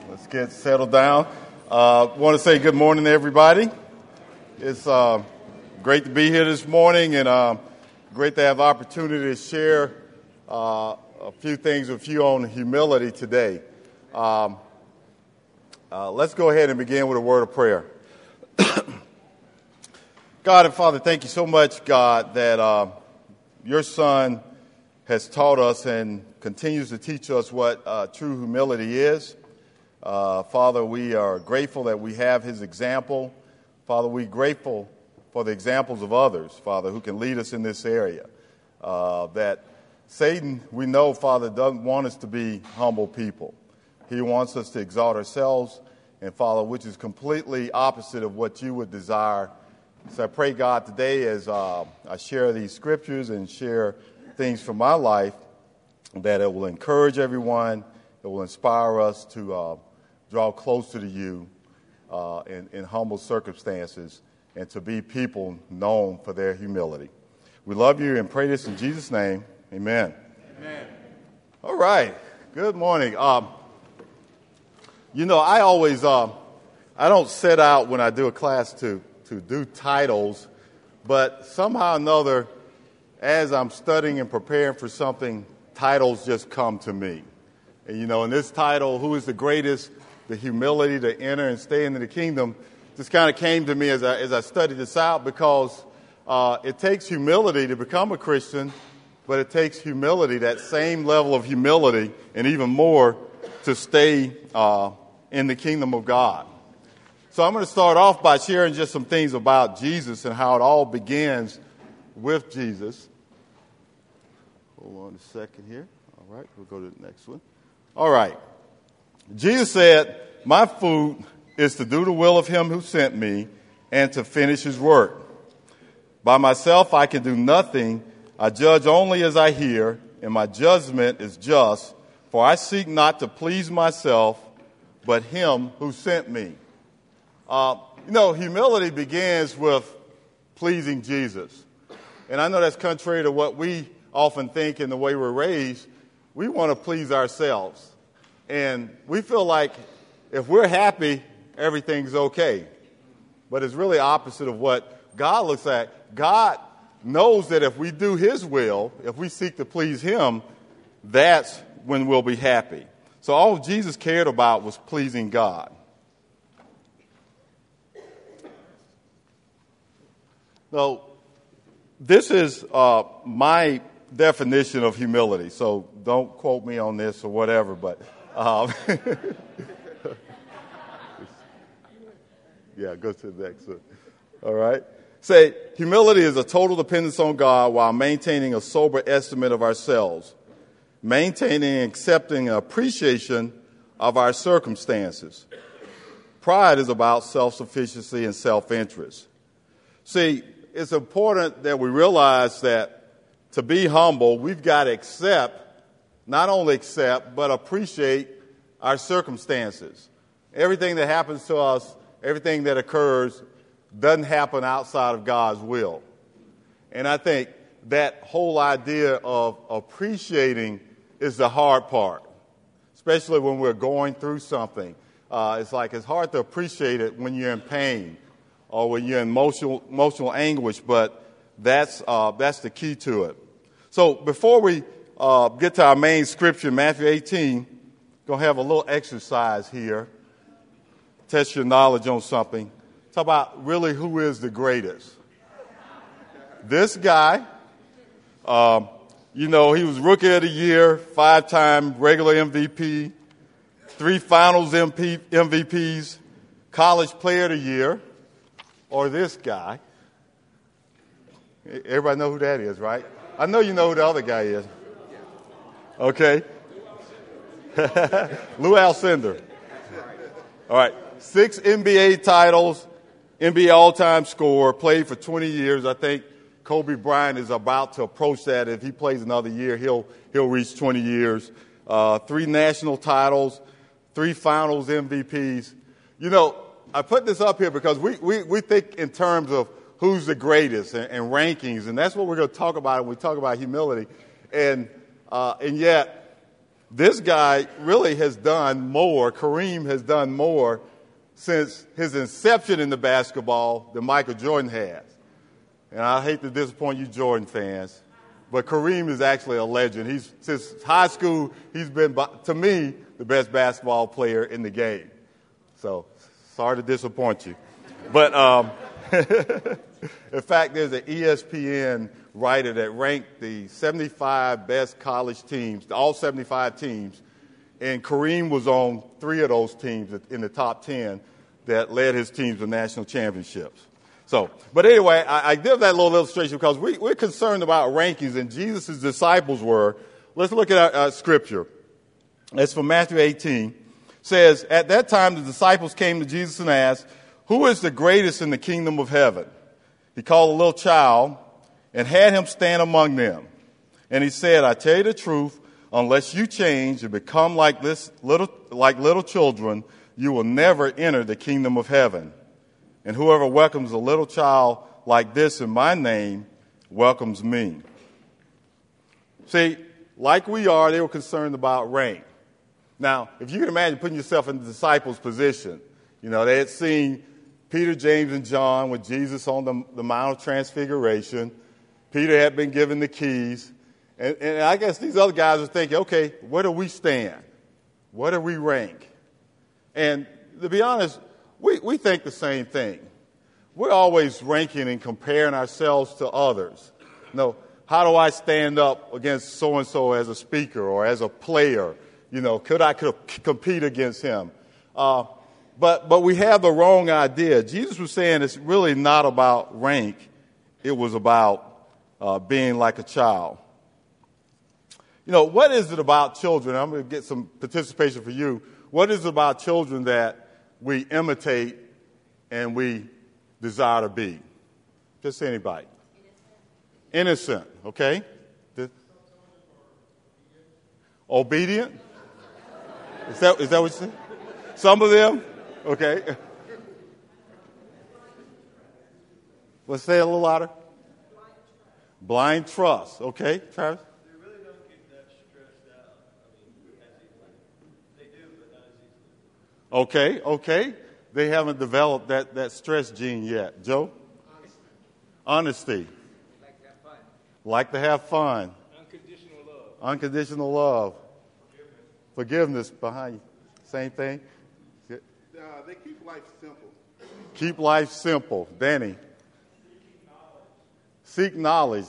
Let's get settled down. Want to say good morning to everybody. It's great to be here this morning and great to have the opportunity to share a few things with you on humility today. Let's go ahead and begin with a word of prayer. God and Father, thank you so much, God, that your Son has taught us and continues to teach us what true humility is. Father, we are grateful that we have his example. Father, we're grateful for the examples of others, Father, who can lead us in this area. That Satan, we know, Father, doesn't want us to be humble people. He wants us to exalt ourselves, and Father, which is completely opposite of what you would desire. So I pray, God, today as I share these scriptures and share things from my life, that it will encourage everyone, it will inspire us to draw closer to you in humble circumstances and to be people known for their humility. We love you and pray this in Jesus' name. Amen. Amen. All right. Good morning. You know, I always, I don't set out when I do a class to do titles, but somehow or another, as I'm studying and preparing for something, titles just come to me. And, you know, in this title, Who is the Greatest? The Humility to Enter and Stay into the Kingdom, just kind of came to me as I studied this out, because it takes humility to become a Christian, but it takes humility, that same level of humility, and even more, to stay in the kingdom of God. So I'm going to start off by sharing just some things about Jesus and how it all begins with Jesus. Hold on a second here. All right, we'll go to the next one. All right. Jesus said, "My food is to do the will of him who sent me and to finish his work. By myself I can do nothing. I judge only as I hear, and my judgment is just, for I seek not to please myself, but him who sent me." You know, humility begins with pleasing Jesus. And I know that's contrary to what we often think in the way we're raised. We want to please ourselves. And we feel like if we're happy, everything's okay. But it's really opposite of what God looks at. God knows that if we do his will, if we seek to please him, that's when we'll be happy. So all Jesus cared about was pleasing God. So this is my definition of humility. So don't quote me on this or whatever, but yeah, go to the next one. All right. Say, humility is a total dependence on God while maintaining a sober estimate of ourselves, maintaining and accepting an appreciation of our circumstances. Pride is about self-sufficiency and self-interest. See, it's important that we realize that to be humble, we've got to accept, not only accept, but appreciate our circumstances. Everything that happens to us, everything that occurs, doesn't happen outside of God's will. And I think that whole idea of appreciating is the hard part, especially when we're going through something. It's hard to appreciate it when you're in pain or when you're in emotional anguish, but that's the key to it. So before we get to our main scripture, Matthew 18, going to have a little exercise here. Test your knowledge on something. Talk about really who is the greatest. This guy, you know, he was Rookie of the Year, 5-time regular MVP, 3 Finals MVPs, College Player of the Year, or this guy. Everybody know who that is, right? I know you know who the other guy is. Okay. Lou Alcindor. All right. 6 NBA titles, NBA all-time scorer, played for 20 years. I think Kobe Bryant is about to approach that. If he plays another year, he'll reach 20 years. 3 national titles, 3 finals MVPs. You know, I put this up here because we think in terms of who's the greatest and rankings, and that's what we're going to talk about when we talk about humility. And yet, This guy really has done more. Kareem has done more since his inception in the basketball than Michael Jordan has. And I hate to disappoint you Jordan fans, but Kareem is actually a legend. Since high school, he's been, to me, the best basketball player in the game. So, sorry to disappoint you. But, in fact, there's an ESPN writer that ranked the 75 best college teams, all 75 teams, and Kareem was on 3 of those teams in the top 10 that led his teams to national championships. So, but anyway, I give that little illustration because we're concerned about rankings, and Jesus' disciples were. Let's look at our scripture. It's from Matthew 18. It says, at that time the disciples came to Jesus and asked, who is the greatest in the kingdom of heaven? He called a little child and had him stand among them. And he said, I tell you the truth, unless you change and become like little children, you will never enter the kingdom of heaven. And whoever welcomes a little child like this in my name welcomes me. See, like we are, they were concerned about rank. Now, if you can imagine putting yourself in the disciples' position, they had seen Peter, James, and John with Jesus on the Mount of Transfiguration. Peter had been given the keys. And I guess these other guys are thinking, okay, where do we stand? Where do we rank? And to be honest, we think the same thing. We're always ranking and comparing ourselves to others. How do I stand up against so-and-so as a speaker or as a player? Could I compete against him? But we have the wrong idea. Jesus was saying it's really not about rank. It was about being like a child. What is it about children? I'm going to get some participation for you. What is it about children that we imitate and we desire to be? Just anybody. Innocent, okay? Obedient? Is that what you said? Some of them? Okay. Let's say it a little louder. Blind trust. Okay, Travis? They really don't get that stressed out. As easily. They do, but not as easily. Okay. They haven't developed that stress gene yet. Joe? Honesty. Like to have fun. Unconditional love. Forgiveness behind you. Same thing. They keep life simple. Keep life simple. Danny. Seek knowledge.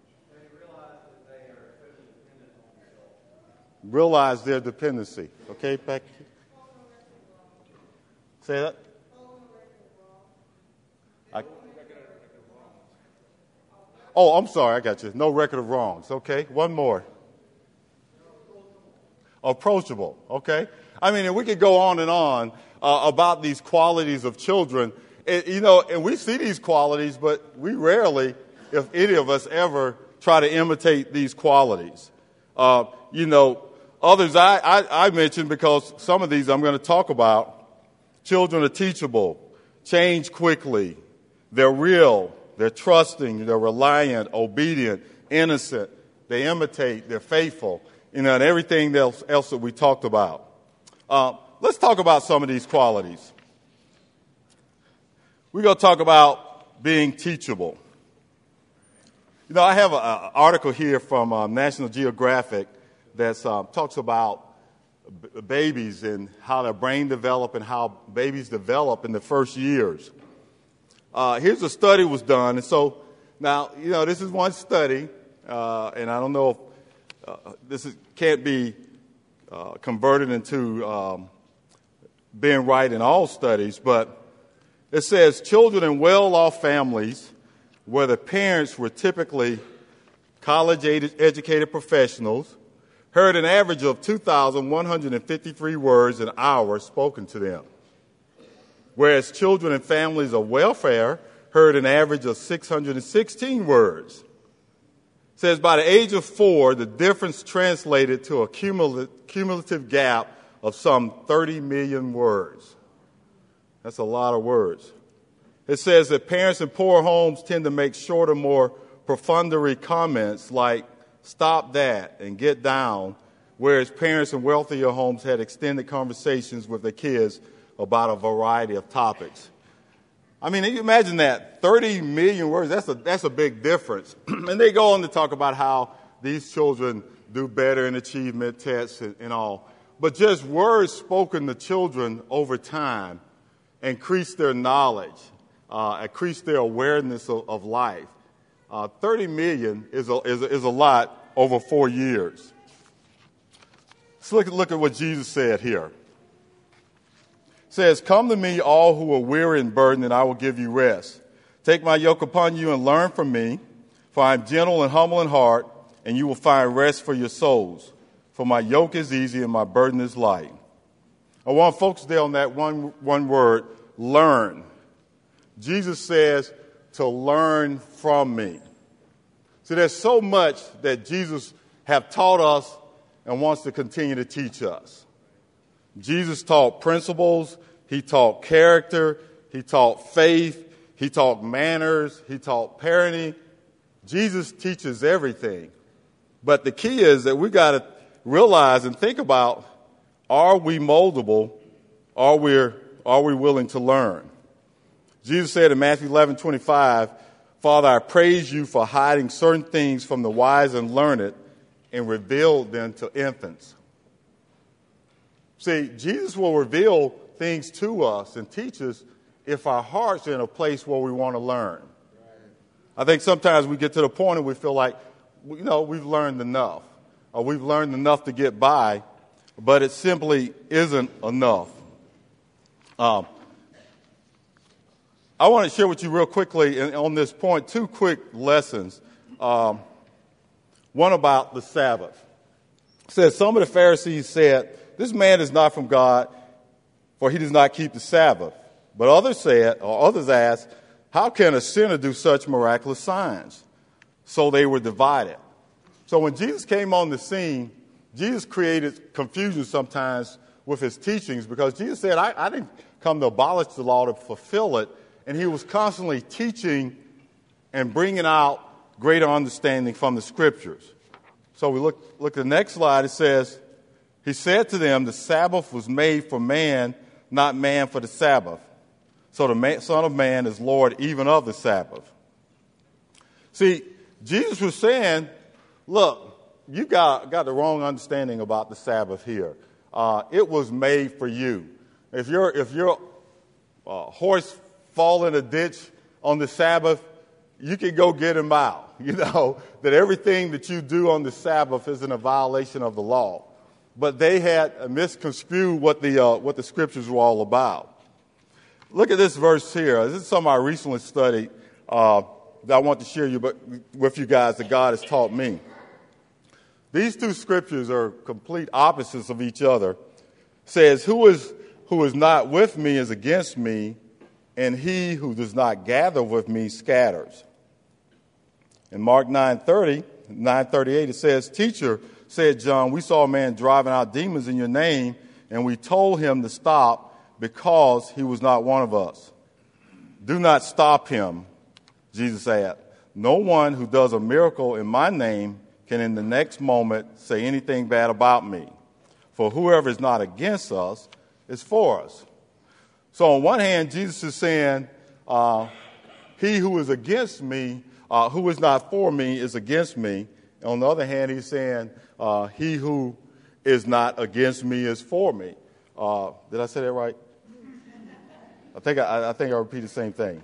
Realize their dependency. Okay, back. Say that. I'm sorry. I got you. No record of wrongs. Okay, one more. Approachable. Okay. And we could go on and on about these qualities of children. And we see these qualities, but we rarely, if any of us ever, try to imitate these qualities. Others I mentioned because some of these I'm going to talk about. Children are teachable, change quickly, they're real, they're trusting, they're reliant, obedient, innocent, they imitate, they're faithful, and everything else that we talked about. Let's talk about some of these qualities. We're going to talk about being teachable. I have an article here from National Geographic that talks about babies and how their brain develop and how babies develop in the first years. Here's a study was done. And so now, this is one study, and I don't know if can't be converted into being right in all studies, but it says children in well-off families where the parents were typically college-educated professionals heard an average of 2,153 words an hour spoken to them, whereas children in families of welfare heard an average of 616 words. It says by the age of 4, the difference translated to a cumulative gap of some 30 million words. That's a lot of words. It says that parents in poor homes tend to make shorter, more profundatory comments like, stop that and get down, whereas parents in wealthier homes had extended conversations with their kids about a variety of topics. I mean, you imagine that, 30 million words, that's a big difference. And they go on to talk about how these children do better in achievement tests and all. But just words spoken to children over time increase their knowledge, increase their awareness of life. 30 million is a lot over 4 years. Let's look at what Jesus said here. It says, "Come to me, all who are weary and burdened, and I will give you rest. Take my yoke upon you and learn from me, for I am gentle and humble in heart, and you will find rest for your souls. For my yoke is easy and my burden is light." I want to focus there on that one word, learn. Jesus says to learn from me. So there's so much that Jesus have taught us and wants to continue to teach us. Jesus taught principles, he taught character, he taught faith, he taught manners, he taught parenting. Jesus teaches everything. But the key is that we got to realize and think about, are we moldable? Are we willing to learn? Jesus said in Matthew 11:25, "Father, I praise you for hiding certain things from the wise and learned and revealed them to infants." See, Jesus will reveal things to us and teach us if our hearts are in a place where we want to learn. I think sometimes we get to the point and we feel like, we've learned enough, or we've learned enough to get by, but it simply isn't enough. I want to share with you real quickly on this point 2 quick lessons. One about the Sabbath. It says, some of the Pharisees said, "This man is not from God, for he does not keep the Sabbath." But others asked, "How can a sinner do such miraculous signs?" So they were divided. So when Jesus came on the scene, Jesus created confusion sometimes with his teachings, because Jesus said, I didn't come to abolish the law, to fulfill it. And he was constantly teaching and bringing out greater understanding from the scriptures. So we look at the next slide. It says, he said to them, "The Sabbath was made for man, not man for the Sabbath. So the Son of Man is Lord even of the Sabbath." See, Jesus was saying, look, you got the wrong understanding about the Sabbath here. It was made for you. If your horse fall in a ditch on the Sabbath, you can go get him out. That everything that you do on the Sabbath isn't a violation of the law. But they had misconstrued what the scriptures were all about. Look at this verse here. This is something I recently studied that I want to share with you guys that God has taught me. These 2 scriptures are complete opposites of each other. It says, who is not with me is against me, and he who does not gather with me scatters. In Mark 9:38, it says, "Teacher," said John, "we saw a man driving out demons in your name, and we told him to stop because he was not one of us." "Do not stop him," Jesus said. "No one who does a miracle in my name can in the next moment say anything bad about me. For whoever is not against us is for us." So on one hand, Jesus is saying, he who is against me, who is not for me is against me. And on the other hand, he's saying, he who is not against me is for me. Did I say that right? I think I repeat the same thing.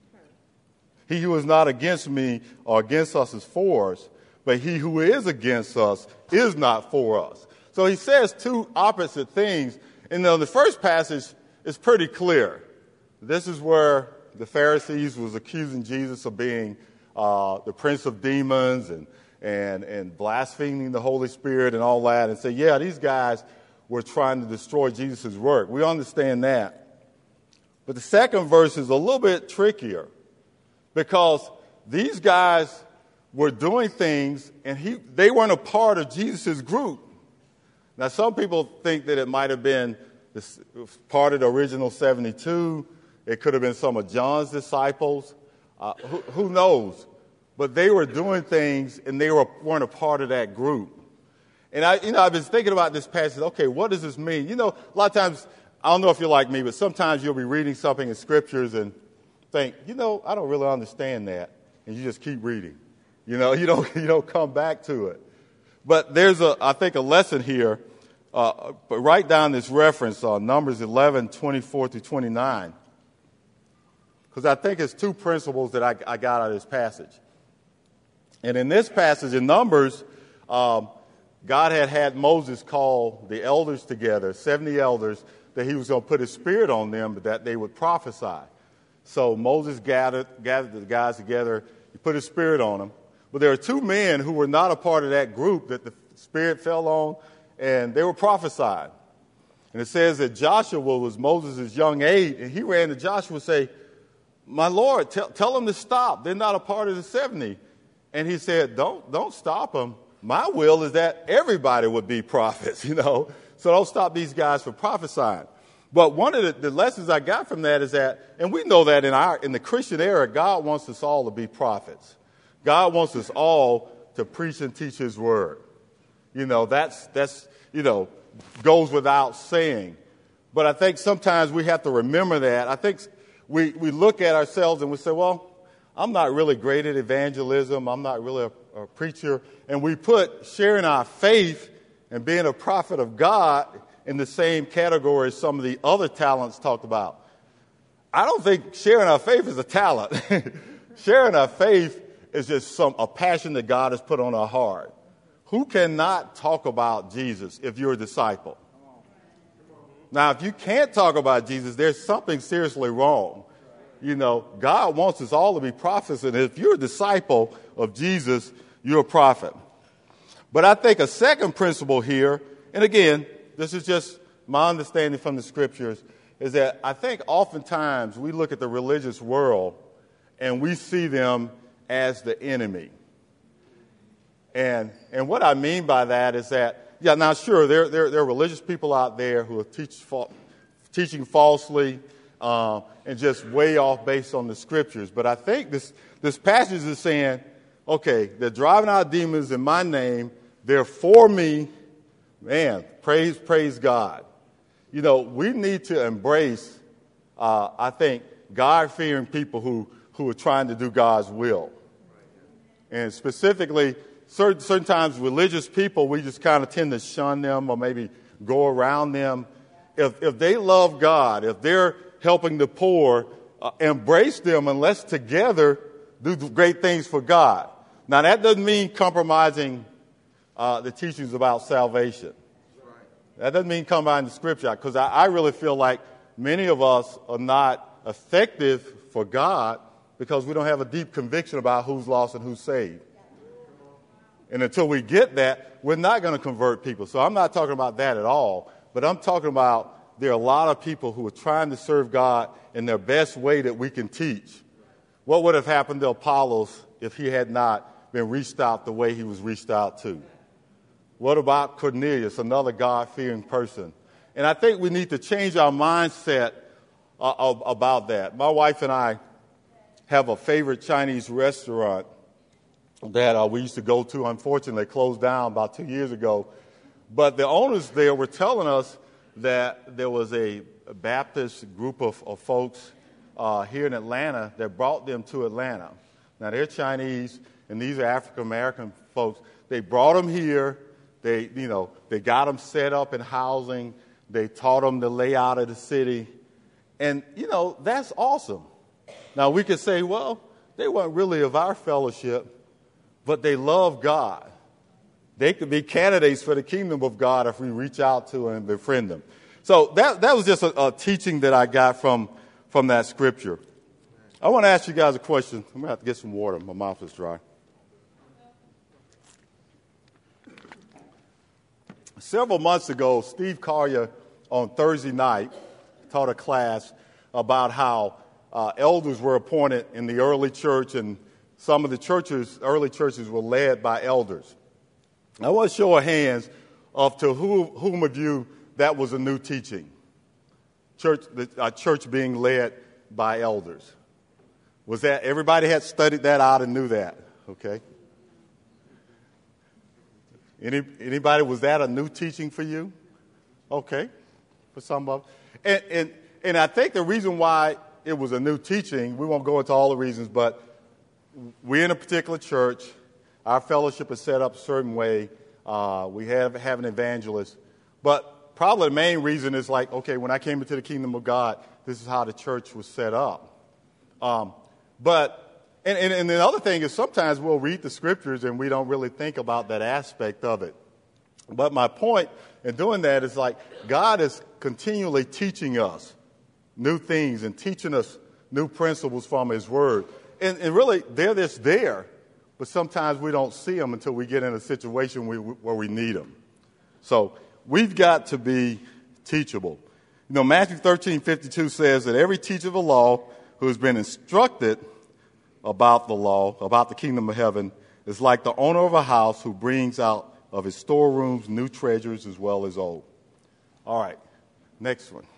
He who is not against me or against us is for us, but he who is against us is not for us. So he says 2 opposite things. And the first passage is pretty clear. This is where the Pharisees was accusing Jesus of being the prince of demons and blaspheming the Holy Spirit and all that, and say, yeah, these guys were trying to destroy Jesus' work. We understand that. But the second verse is a little bit trickier, because these guys were doing things and they weren't a part of Jesus' group. Now, some people think that it might have been part of the original 72. It could have been some of John's disciples. Who knows? But they were doing things and they weren't a part of that group. And I've been thinking about this passage. Okay, what does this mean? You know, a lot of times, I don't know if you're like me, but sometimes you'll be reading something in scriptures and think, I don't really understand that. And you just keep reading. You don't come back to it. But there's I think a lesson here. But write down this reference on Numbers 11:24-29. Because I think it's two principles that I got out of this passage. And in this passage in Numbers, God had Moses call the elders together, 70 elders, that he was going to put his spirit on them, but that they would prophesy. So Moses gathered the guys together, he put his spirit on them. But there are two men who were not a part of that group that the spirit fell on, and they were prophesying. And it says that Joshua was Moses' young aide, and he ran to Joshua and say, "My Lord, tell them to stop. They're not a part of the 70. And he said, don't stop them. My will is that everybody would be prophets, So don't stop these guys from prophesying. But one of the lessons I got from that is that, and we know that in the Christian era, God wants us all to be prophets. God wants us all to preach and teach his word. That's goes without saying. But I think sometimes we have to remember that. I think we look at ourselves and we say, well, I'm not really great at evangelism. I'm not really a preacher. And we put sharing our faith and being a prophet of God in the same category as some of the other talents talked about. I don't think sharing our faith is a talent. Sharing our faith is just a passion that God has put on our heart. Who cannot talk about Jesus if you're a disciple? Now, if you can't talk about Jesus, there's something seriously wrong. God wants us all to be prophets, and if you're a disciple of Jesus, you're a prophet. But I think a second principle here, and again, this is just my understanding from the scriptures, is that I think oftentimes we look at the religious world and we see them as the enemy. And what I mean by that is that, now sure, there are religious people out there who are teaching falsely and just way off based on the scriptures. But I think this passage is saying, okay, they're driving out demons in my name. They're for me. Man, praise God. We need to embrace, I think, God-fearing people who are trying to do God's will. And specifically, certain times religious people, we just kind of tend to shun them or maybe go around them. If they love God, if they're helping the poor, embrace them and let's together do great things for God. Now, that doesn't mean compromising the teachings about salvation. That doesn't mean compromising the scripture, because I really feel like many of us are not effective for God because we don't have a deep conviction about who's lost and who's saved. And until we get that, we're not going to convert people. So I'm not talking about that at all, but I'm talking about there are a lot of people who are trying to serve God in their best way that we can teach. What would have happened to Apollos if he had not been reached out the way he was reached out to? What about Cornelius, another God-fearing person? And I think we need to change our mindset about that. My wife and I have a favorite Chinese restaurant that we used to go to. Unfortunately, it closed down about 2 years ago. But the owners there were telling us that there was a Baptist group of folks here in Atlanta that brought them to Atlanta. Now, they're Chinese, and these are African-American folks. They brought them here. They got them set up in housing. They taught them the layout of the city. And, that's awesome. Now, we could say, well, they weren't really of our fellowship, but they love God. They could be candidates for the kingdom of God if we reach out to them and befriend them. So that was just a teaching that I got from that scripture. I want to ask you guys a question. I'm going to have to get some water. My mouth is dry. Several months ago, Steve Collier on Thursday night taught a class about how elders were appointed in the early church, and some of the early churches were led by elders. I want to show of hands to whom of you that was a new teaching. Church being led by elders. Was that everybody had studied that out and knew that? Okay. Anybody, was that a new teaching for you? Okay, for some of them. And I think the reason why it was a new teaching, we won't go into all the reasons, but we're in a particular church. Our fellowship is set up a certain way. We have an evangelist. But probably the main reason is like, okay, when I came into the kingdom of God, this is how the church was set up. And the other thing is sometimes we'll read the scriptures and we don't really think about that aspect of it. But my point in doing that is like God is continually teaching us new things and teaching us new principles from his word. And really, they're just there, but sometimes we don't see them until we get in a situation where we need them. So we've got to be teachable. You know, Matthew 13:52 says that every teacher of the law who has been instructed about the law, about the kingdom of heaven, is like the owner of a house who brings out of his storerooms new treasures as well as old. All right, next one.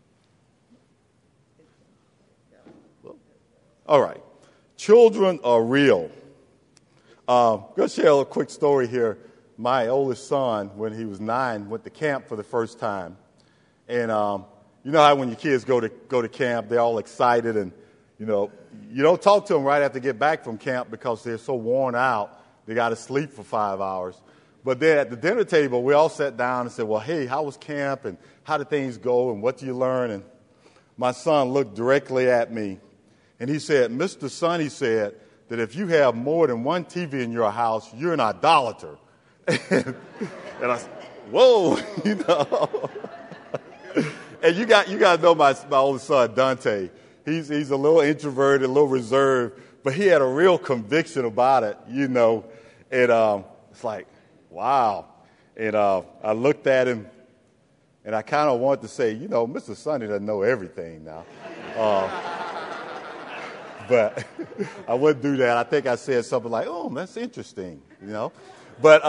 All right, children are real. I'm going to share a quick story here. My oldest son, when he was 9, went to camp for the first time. And you know how when your kids go to camp, they're all excited and, you know, you don't talk to them right after they get back from camp because they're so worn out, they got to sleep for 5 hours. But then at the dinner table, we all sat down and said, well, hey, how was camp and how did things go and what did you learn? And my son looked directly at me and he said, Mr. Son, he said, that if you have more than one TV in your house, you're an idolater. And I said, whoa, you know. And you got to know my oldest son, Dante. He's a little introverted, a little reserved, but he had a real conviction about it, you know. And it's like, wow. And I looked at him, and I kind of wanted to say, you know, Mr. Sonny doesn't know everything now. But I wouldn't do that. I think I said something like, oh, that's interesting, you know. But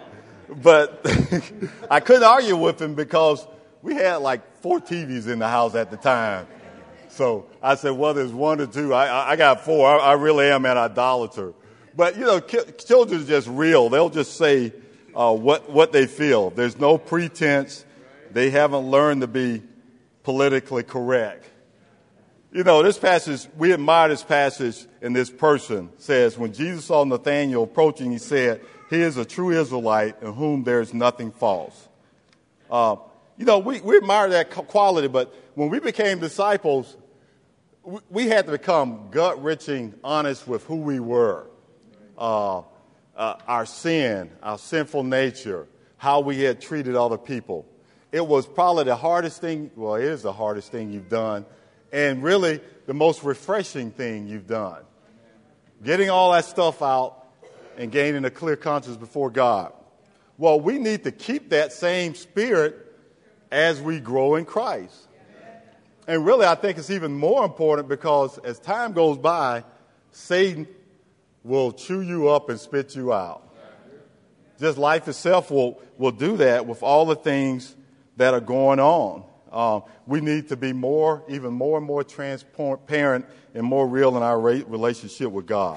I couldn't argue with him because we had like 4 TVs in the house at the time. So I said, well, there's 1 or 2. I got 4. I really am an idolater. But, you know, children are just real. They'll just say what they feel. There's no pretense. They haven't learned to be politically correct. You know, this passage, we admire this passage, and this person says, when Jesus saw Nathanael approaching, he said, he is a true Israelite in whom there is nothing false. You know, we admire that quality, but when we became disciples, we had to become gut-wrenching honest with who we were, our sin, our sinful nature, how we had treated other people. It was probably the hardest thing, well, it is the hardest thing you've done, and really the most refreshing thing you've done. Getting all that stuff out and gaining a clear conscience before God. Well, we need to keep that same spirit as we grow in Christ. And really, I think it's even more important because as time goes by, Satan will chew you up and spit you out. Just life itself will do that with all the things that are going on. We need to be even more and more transparent and more real in our relationship with God.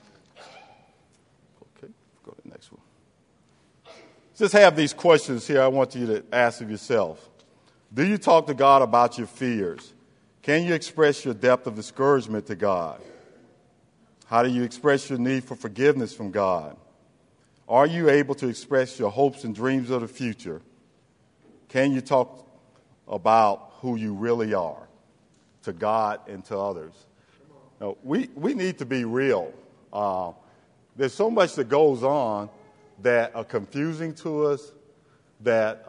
Okay, go to the next one. Just have these questions here I want you to ask of yourself. Do you talk to God about your fears? Can you express your depth of discouragement to God? How do you express your need for forgiveness from God? Are you able to express your hopes and dreams of the future? Can you talk about who you really are to God and to others? Now, we need to be real. There's so much that goes on that are confusing to us, that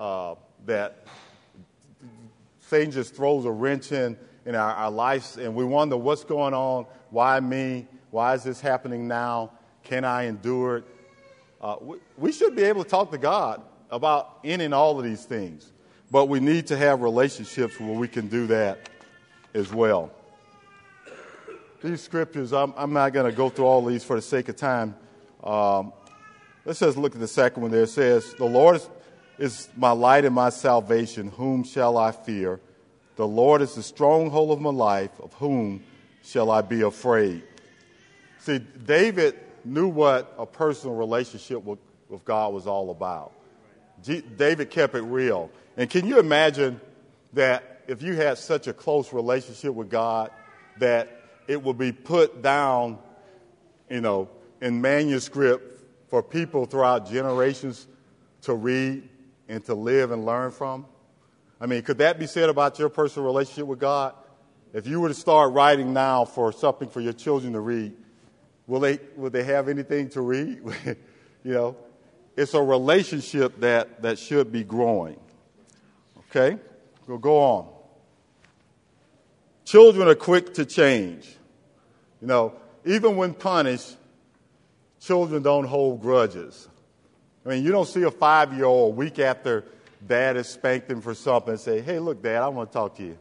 Satan just throws a wrench in our lives, and we wonder what's going on, why me, why is this happening now, can I endure it? We should be able to talk to God about any and all of these things, but we need to have relationships where we can do that as well. These scriptures, I'm not going to go through all these for the sake of time. Let's just look at the second one there. It says, the Lord is my light and my salvation. Whom shall I fear? The Lord is the stronghold of my life. Of whom shall I be afraid? See, David knew what a personal relationship with with God was all about. David kept it real. And can you imagine that if you had such a close relationship with God that it would be put down, in manuscript for people throughout generations to read and to live and learn from? I mean, could that be said about your personal relationship with God? If you were to start writing now for something for your children to read, will they have anything to read? It's a relationship that should be growing. Okay? We'll go on. Children are quick to change. Even when punished, children don't hold grudges. I mean, you don't see a 5-year-old a week after dad has spanked him for something and say, hey, look, Dad, I want to talk to you.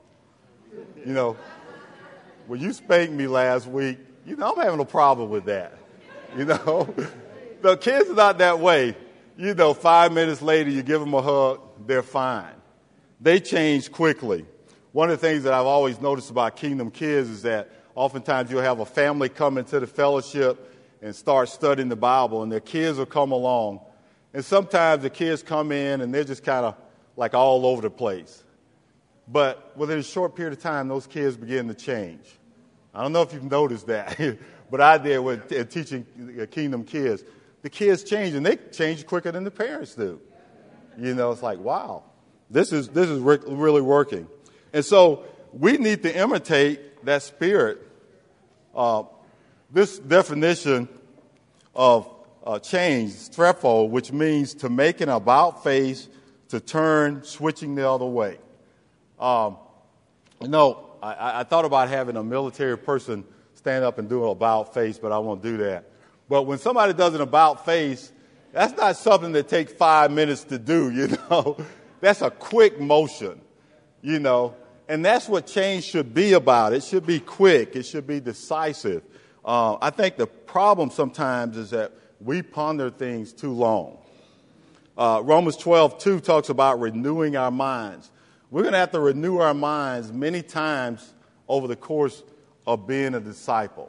When you spanked me last week, I'm having a problem with that. The kids are not that way. 5 minutes later, you give them a hug, they're fine. They change quickly. One of the things that I've always noticed about Kingdom Kids is that oftentimes you'll have a family come into the fellowship and start studying the Bible, and their kids will come along. And sometimes the kids come in, and they're just kind of like all over the place. But within a short period of time, those kids begin to change. I don't know if you've noticed that, but I did with teaching Kingdom Kids. The kids change, and they change quicker than the parents do. It's like, wow, this is really working. And so we need to imitate that spirit. This definition of change, strepho, which means to make an about face, to turn, switching the other way. I thought about having a military person stand up and do an about face, but I won't do that. But when somebody does an about face, that's not something that takes 5 minutes to do, That's a quick motion, And that's what change should be about. It should be quick. It should be decisive. I think the problem sometimes is that we ponder things too long. Romans 12:2 talks about renewing our minds. We're going to have to renew our minds many times over the course of being a disciple.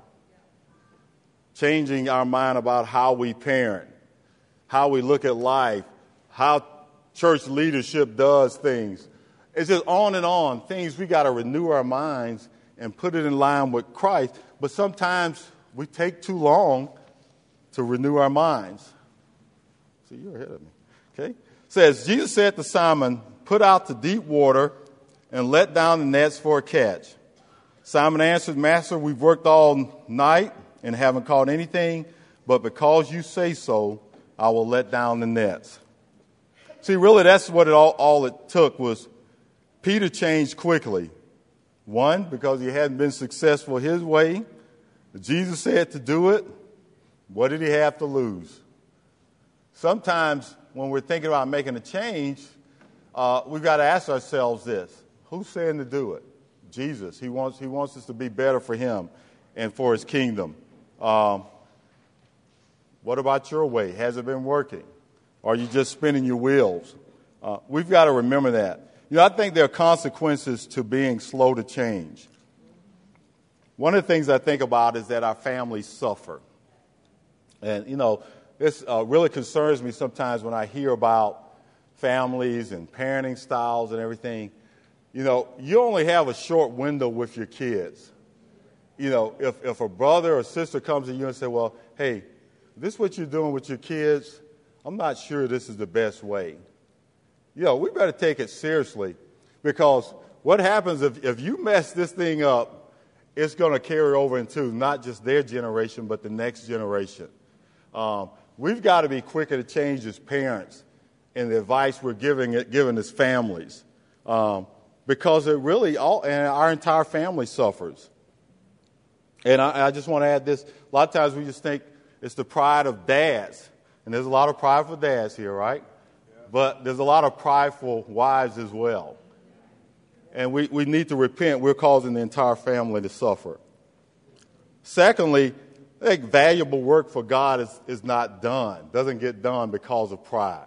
Changing our mind about how we parent, how we look at life, how church leadership does things. It's just on and on. Things we got to renew our minds and put it in line with Christ. But sometimes we take too long to renew our minds. See, you're ahead of me. Okay? It says, Jesus said to Simon, put out to deep water and let down the nets for a catch. Simon answered, Master, we've worked all night and haven't caught anything, but because you say so, I will let down the nets. See, really, that's what all it took was Peter changed quickly. One, because he hadn't been successful his way. Jesus said to do it. What did he have to lose? Sometimes when we're thinking about making a change, we've got to ask ourselves this. Who's saying to do it? Jesus. He wants us to be better for him and for his kingdom. What about your way? Has it been working? Or are you just spinning your wheels? We've got to remember that. I think there are consequences to being slow to change. One of the things I think about is that our families suffer. And, this really concerns me sometimes when I hear about families and parenting styles and everything. You only have a short window with your kids. If a brother or sister comes to you and says, well, hey, this is what you're doing with your kids, I'm not sure this is the best way. We better take it seriously, because what happens if you mess this thing up, it's going to carry over into not just their generation, but the next generation. We've got to be quicker to change as parents in the advice we're giving as families, because it really and our entire family suffers. And I just want to add this. A lot of times we just think it's the pride of dads, and there's a lot of prideful dads here, right? But there's a lot of prideful wives as well. And we need to repent. We're causing the entire family to suffer. Secondly, I think valuable work for God is not done, doesn't get done because of pride.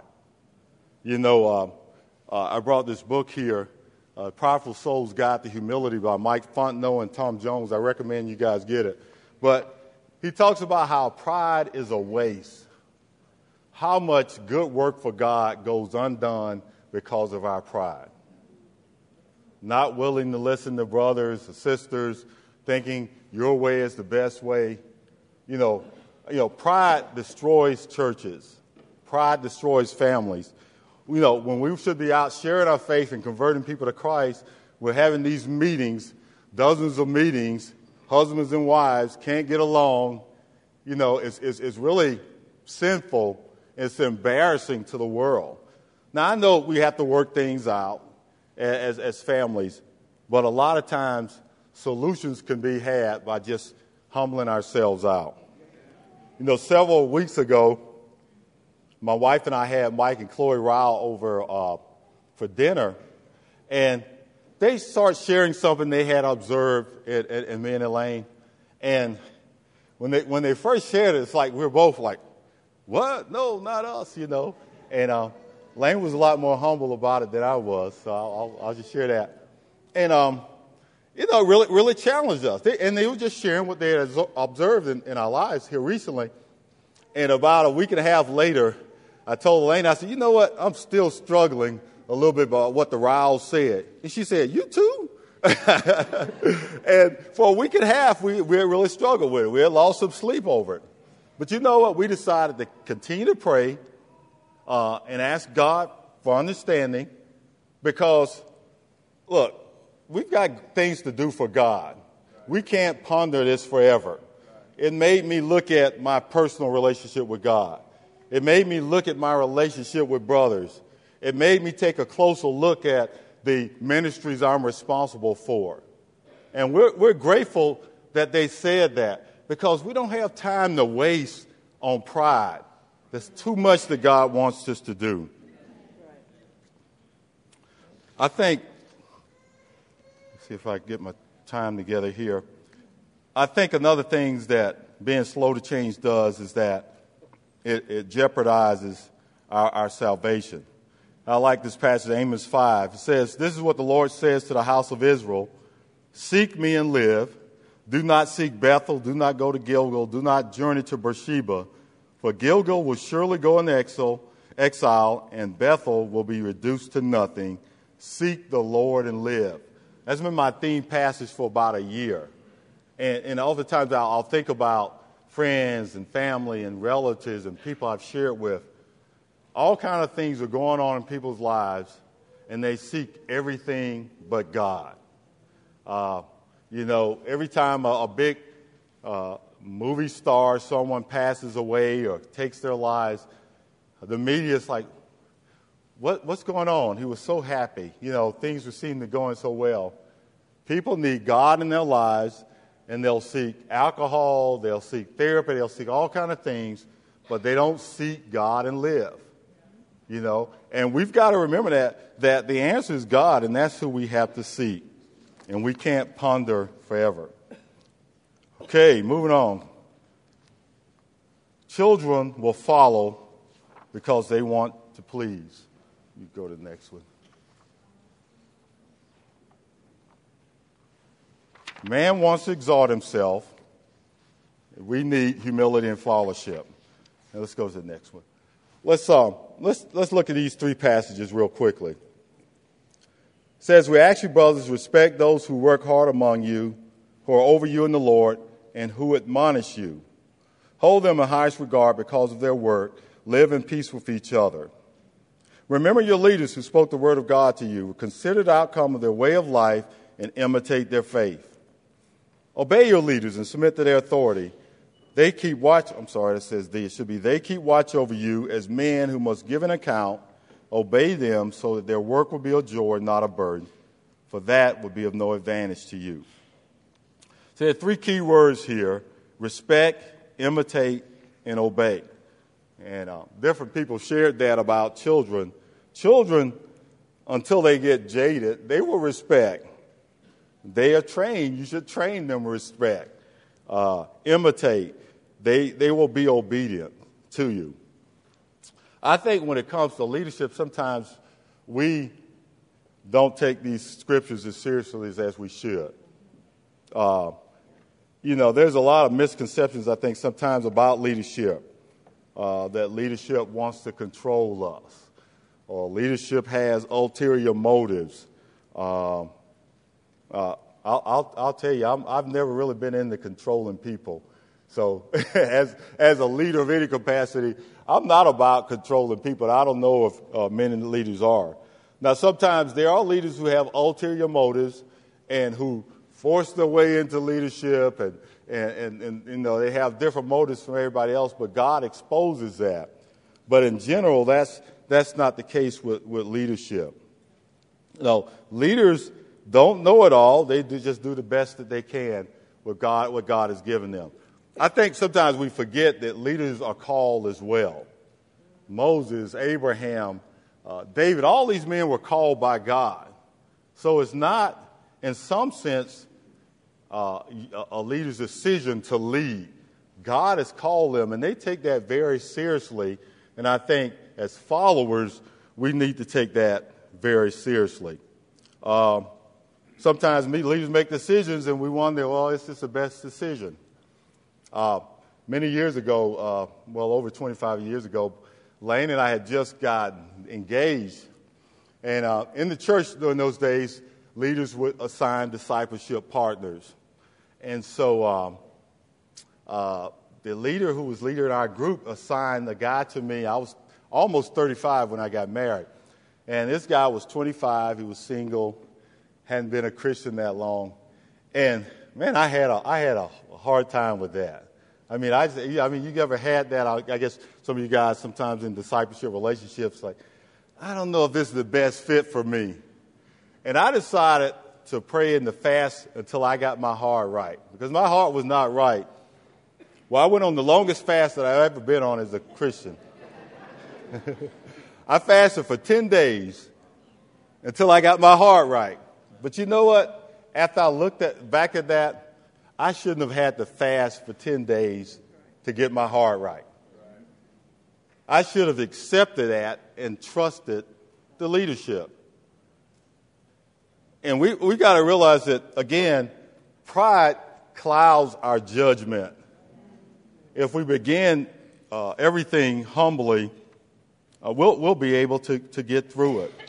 I brought this book here, Prideful Soul's Guide to Humility by Mike Fontenot and Tom Jones. I recommend you guys get it. But he talks about how pride is a waste. how much good work for God goes undone because of our pride. Not willing to listen to brothers or sisters, thinking your way is the best way. Pride destroys churches. Pride destroys families. When we should be out sharing our faith and converting people to Christ, we're having these meetings, dozens of meetings, husbands and wives can't get along. It's really sinful. It's embarrassing to the world. Now, I know we have to work things out as families, but a lot of times solutions can be had by just humbling ourselves out. Several weeks ago, my wife and I had Mike and Chloe Ryle over for dinner, and they started sharing something they had observed in me and Elaine. And when they first shared it, it's like we were both like, "What? No, not us," And Elaine was a lot more humble about it than I was, so I'll just share that. And it really challenged us. They were just sharing what they had observed in our lives here recently. And about a week and a half later, I told Elaine, I said, "You know what? I'm still struggling a little bit about what the Riles said." And she said, "You too?" And for a week and a half, we really struggled with it. We had lost some sleep over it. But you know what? We decided to continue to pray and ask God for understanding because, look, we've got things to do for God. We can't ponder this forever. It made me look at my personal relationship with God. It made me look at my relationship with brothers. It made me take a closer look at the ministries I'm responsible for. And we're grateful that they said that because we don't have time to waste on pride. There's too much that God wants us to do. I think, let's see if I can get my time together here. I think another thing that being slow to change does is that it jeopardizes our salvation. I like this passage, Amos 5. It says, "This is what the Lord says to the house of Israel. Seek me and live. Do not seek Bethel. Do not go to Gilgal. Do not journey to Beersheba. For Gilgal will surely go into exile, and Bethel will be reduced to nothing. Seek the Lord and live." That's been my theme passage for about a year. And oftentimes I'll think about friends and family and relatives and people I've shared with. All kind of things are going on in people's lives, and they seek everything but God. Every time a big movie star, someone passes away or takes their lives, the media's like, what's going on? He was so happy. Things were seeming to going so well. People need God in their lives, and they'll seek alcohol, they'll seek therapy, they'll seek all kind of things, but they don't seek God and live. And we've got to remember that the answer is God, and that's who we have to seek. And we can't ponder forever. Okay, moving on. Children will follow because they want to please. You go to the next one. Man wants to exalt himself. We need humility and fellowship. Now let's go to the next one. Let's look at these three passages real quickly. It says, "We ask you, brothers, respect those who work hard among you, who are over you in the Lord, and who admonish you. Hold them in highest regard because of their work. Live in peace with each other. Remember your leaders who spoke the word of God to you. Consider the outcome of their way of life and imitate their faith. Obey your leaders and submit to their authority. They keep watch. It should be they keep watch over you as men who must give an account. Obey them so that their work will be a joy, not a burden, for that would be of no advantage to you." So there are three key words here: respect, imitate, and obey. And different people shared that about children. Children, until they get jaded, they will respect. They are trained. You should train them respect. Imitate. They will be obedient to you. I think when it comes to leadership, sometimes we don't take these scriptures as seriously as we should. There's a lot of misconceptions, I think, sometimes about leadership. that leadership wants to control us, or leadership has ulterior motives. I'll tell you, I've never really been into controlling people. So as a leader of any capacity, I'm not about controlling people. I don't know if many leaders are. Now, sometimes there are leaders who have ulterior motives and who force their way into leadership, and they have different motives from everybody else, but God exposes that. But in general, that's not the case with leadership. Leaders don't know it all. They just do the best that they can with what God has given them. I think sometimes we forget that leaders are called as well. Moses, Abraham, David, all these men were called by God. So it's not, in some sense, a leader's decision to lead. God has called them, and they take that very seriously. And I think as followers, we need to take that very seriously. Sometimes leaders make decisions, and we wonder, well, is this the best decision? Many years ago, over 25 years ago, Lane and I had just gotten engaged. And in the church during those days, leaders would assign discipleship partners. And so the leader who was leader in our group assigned a guy to me. I was almost 35 when I got married. And this guy was 25. He was single, hadn't been a Christian that long. And, man, I had a hard time with that. I mean, you ever had that? I guess some of you guys sometimes in discipleship relationships, like, I don't know if this is the best fit for me. And I decided to pray in the fast until I got my heart right, because my heart was not right. Well, I went on the longest fast that I've ever been on as a Christian. I fasted for 10 days until I got my heart right. But you know what? After I looked back at that, I shouldn't have had to fast for 10 days to get my heart right. I should have accepted that and trusted the leadership. And we got to realize that, again, pride clouds our judgment. If we begin everything humbly, we'll be able to get through it.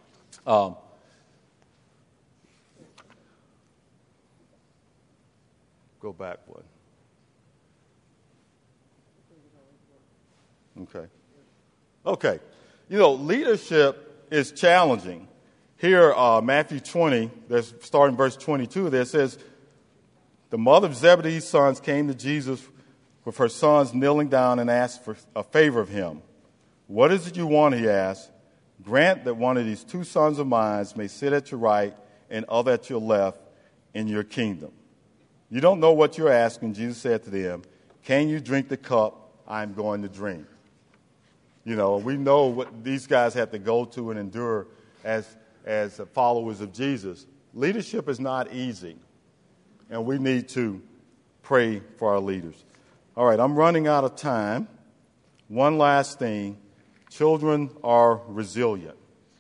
Go back one. Okay. Leadership is challenging. Here, Matthew 20, there's starting verse 22, there says, the mother of Zebedee's sons came to Jesus with her sons kneeling down and asked for a favor of him. What is it you want, he asked. Grant that one of these two sons of mine may sit at your right and other at your left in your kingdom. You don't know what you're asking, Jesus said to them. Can you drink the cup I'm going to drink? We know what these guys have to go to and endure as followers of Jesus. Leadership is not easy, and we need to pray for our leaders. All right, I'm running out of time. One last thing. Children are resilient.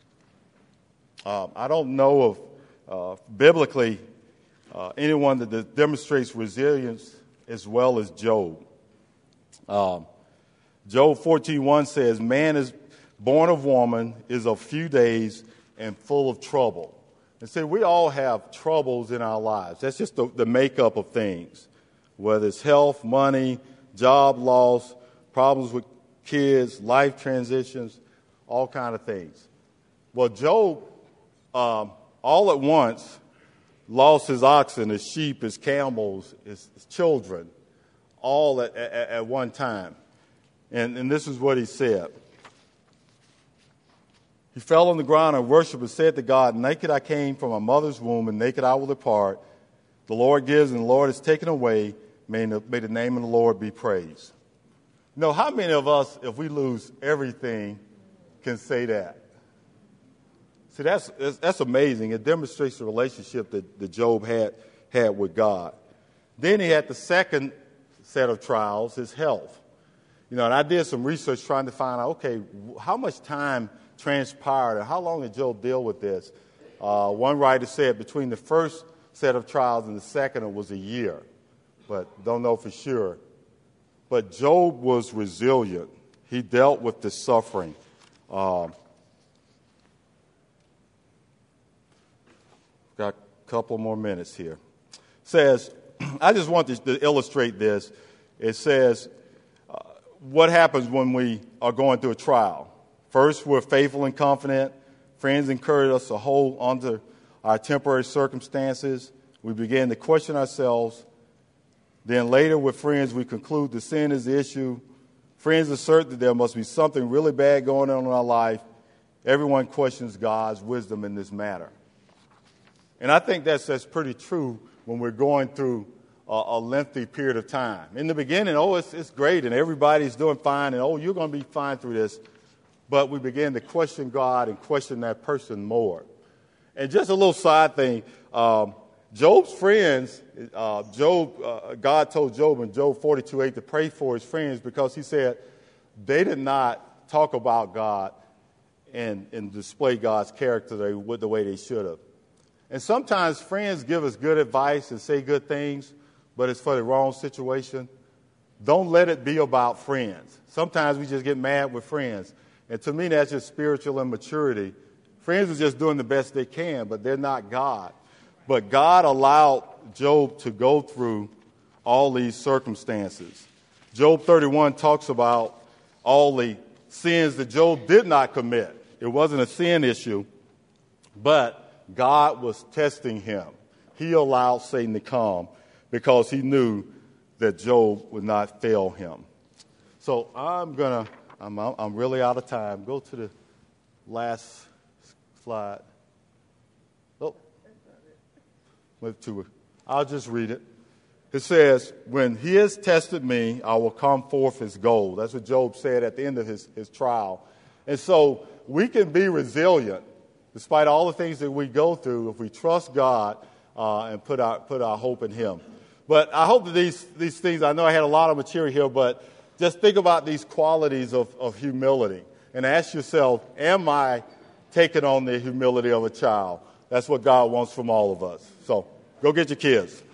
I don't know of biblically anyone that demonstrates resilience as well as Job. Job 14:1 says, man is born of woman, is of few days, and full of trouble. And see, we all have troubles in our lives. That's just the makeup of things, whether it's health, money, job loss, problems with kids, life transitions, all kind of things. Well, Job, all at once, lost his oxen, his sheep, his camels, his children, all at one time. And this is what he said. He fell on the ground and worshiped and said to God, naked I came from my mother's womb, and naked I will depart. The Lord gives and the Lord is taken away. May the name of the Lord be praised. How many of us, if we lose everything, can say that? See, that's amazing. It demonstrates the relationship that Job had with God. Then he had the second set of trials, his health. And I did some research trying to find out, okay, how much time transpired and how long did Job deal with this? One writer said between the first set of trials and the second it was a year, but don't know for sure. But Job was resilient. He dealt with the suffering. Got a couple more minutes here. Says, I just want to illustrate this. It says, what happens when we are going through a trial? First, we're faithful and confident. Friends encourage us to hold on to our temporary circumstances. We begin to question ourselves. Then later with friends, we conclude the sin is the issue. Friends assert that there must be something really bad going on in our life. Everyone questions God's wisdom in this matter. And I think that's pretty true when we're going through a lengthy period of time. In the beginning, it's great and everybody's doing fine and, you're going to be fine through this. But we begin to question God and question that person more. And just a little side thing, Job's friends, God told Job in Job 42:8 to pray for his friends because he said they did not talk about God and display God's character the way they should have. And sometimes friends give us good advice and say good things, but it's for the wrong situation. Don't let it be about friends. Sometimes we just get mad with friends. And to me, that's just spiritual immaturity. Friends are just doing the best they can, but they're not God. But God allowed Job to go through all these circumstances. Job 31 talks about all the sins that Job did not commit. It wasn't a sin issue, but God was testing him. He allowed Satan to come because he knew that Job would not fail him. So I'm really out of time. Go to the last slide. I'll just read it. It says, when he has tested me, I will come forth as gold. That's what Job said at the end of his trial. And so we can be resilient despite all the things that we go through if we trust God and put our hope in him. But I hope that these things, I know I had a lot of material here, but just think about these qualities of humility and ask yourself, am I taking on the humility of a child? That's what God wants from all of us. So go get your kids.